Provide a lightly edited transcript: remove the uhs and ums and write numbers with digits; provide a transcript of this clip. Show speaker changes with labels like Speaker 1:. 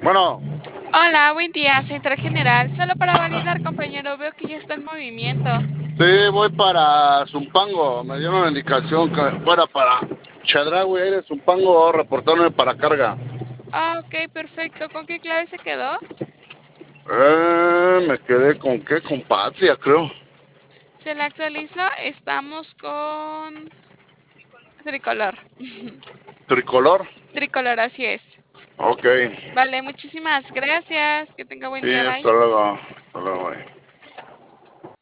Speaker 1: Bueno,
Speaker 2: Hola, buen día, Central General. Solo para validar, compañero, veo que ya está en movimiento.
Speaker 1: sí, voy para Zumpango. Me dieron una indicación que fuera para Chedraui, aire Zumpango, reportarme para carga.
Speaker 2: Ah, ok, perfecto. ¿Con qué clave se quedó?
Speaker 1: Me quedé con qué, con Patria, creo.
Speaker 2: Se le actualizó. Estamos con tricolor.
Speaker 1: Tricolor.
Speaker 2: Tricolor, así es.
Speaker 1: Ok.
Speaker 2: Vale, muchísimas gracias. Que tenga buen
Speaker 1: Sí,
Speaker 2: día, bye.
Speaker 1: hasta luego. Hasta luego. Bye.